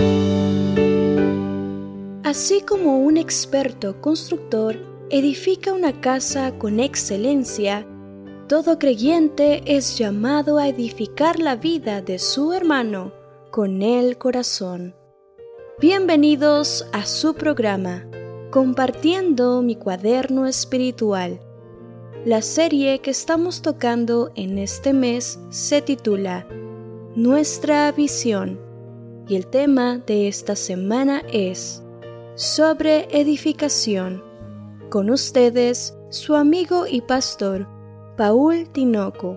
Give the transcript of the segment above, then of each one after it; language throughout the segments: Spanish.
Así como un experto constructor edifica una casa con excelencia, todo creyente es llamado a edificar la vida de su hermano con el corazón. Bienvenidos a su programa, Compartiendo mi cuaderno espiritual. La serie que estamos tocando en este mes se titula Nuestra visión, y el tema de esta semana es sobre edificación. Con ustedes, su amigo y pastor, Paul Tinoco.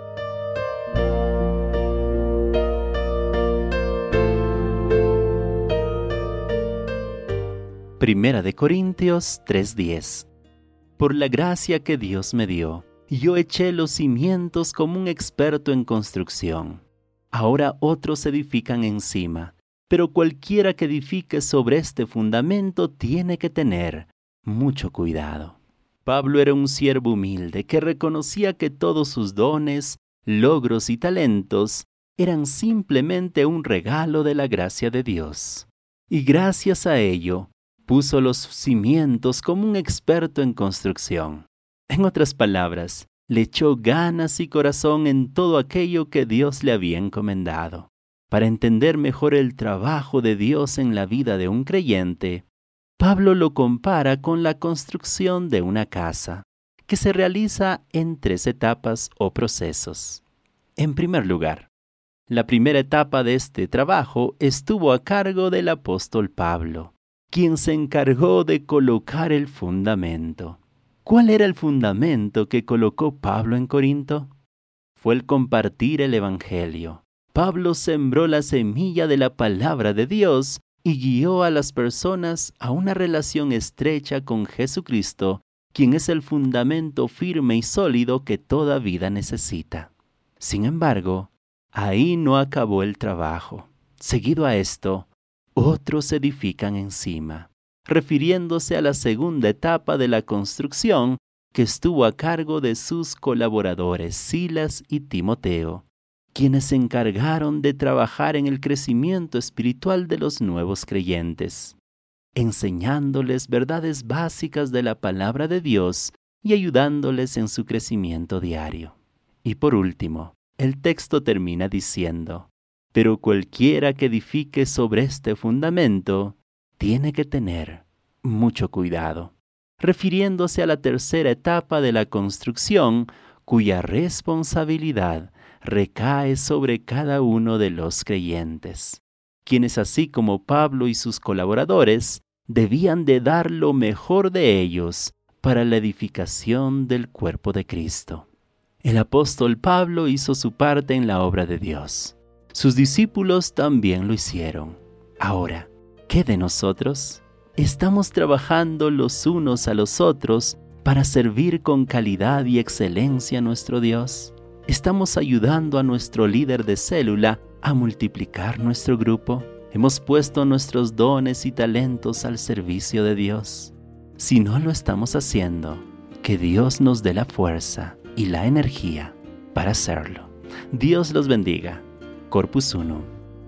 Primera de Corintios 3:10. Por la gracia que Dios me dio, yo eché los cimientos como un experto en construcción. Ahora otros edifican encima, pero cualquiera que edifique sobre este fundamento tiene que tener mucho cuidado. Pablo era un siervo humilde que reconocía que todos sus dones, logros y talentos eran simplemente un regalo de la gracia de Dios. Y gracias a ello, puso los cimientos como un experto en construcción. En otras palabras, le echó ganas y corazón en todo aquello que Dios le había encomendado. Para entender mejor el trabajo de Dios en la vida de un creyente, Pablo lo compara con la construcción de una casa, que se realiza en 3 etapas o procesos. En primer lugar, la primera etapa de este trabajo estuvo a cargo del apóstol Pablo, quien se encargó de colocar el fundamento. ¿Cuál era el fundamento que colocó Pablo en Corinto? Fue el compartir el Evangelio. Pablo sembró la semilla de la palabra de Dios y guió a las personas a una relación estrecha con Jesucristo, quien es el fundamento firme y sólido que toda vida necesita. Sin embargo, ahí no acabó el trabajo. Seguido a esto, otros edifican encima, refiriéndose a la segunda etapa de la construcción que estuvo a cargo de sus colaboradores Silas y Timoteo, quienes se encargaron de trabajar en el crecimiento espiritual de los nuevos creyentes, enseñándoles verdades básicas de la palabra de Dios y ayudándoles en su crecimiento diario. Y por último, el texto termina diciendo: pero cualquiera que edifique sobre este fundamento tiene que tener mucho cuidado, refiriéndose a la tercera etapa de la construcción, cuya responsabilidad recae sobre cada uno de los creyentes, quienes, así como Pablo y sus colaboradores, debían de dar lo mejor de ellos para la edificación del cuerpo de Cristo. El apóstol Pablo hizo su parte en la obra de Dios. Sus discípulos también lo hicieron. Ahora, ¿qué de nosotros? ¿Estamos trabajando los unos a los otros para servir con calidad y excelencia a nuestro Dios? ¿Estamos ayudando a nuestro líder de célula a multiplicar nuestro grupo? ¿Hemos puesto nuestros dones y talentos al servicio de Dios? Si no lo estamos haciendo, que Dios nos dé la fuerza y la energía para hacerlo. Dios los bendiga. Corpus Uno.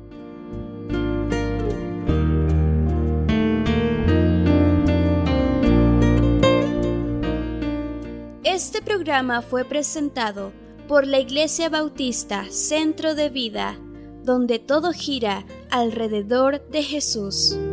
Este programa fue presentado por la Iglesia Bautista Centro de Vida, donde todo gira alrededor de Jesús.